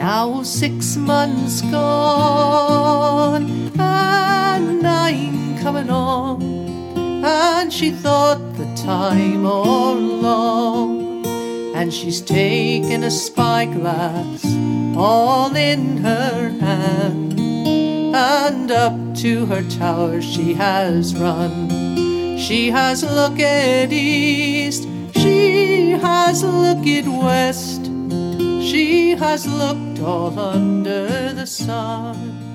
Now 6 months gone, and 9 coming on, and she thought the time all long, and she's taken a spyglass all in her hand, and up to her tower she has run. She has looked east, she has looked west, she has looked all under the sun.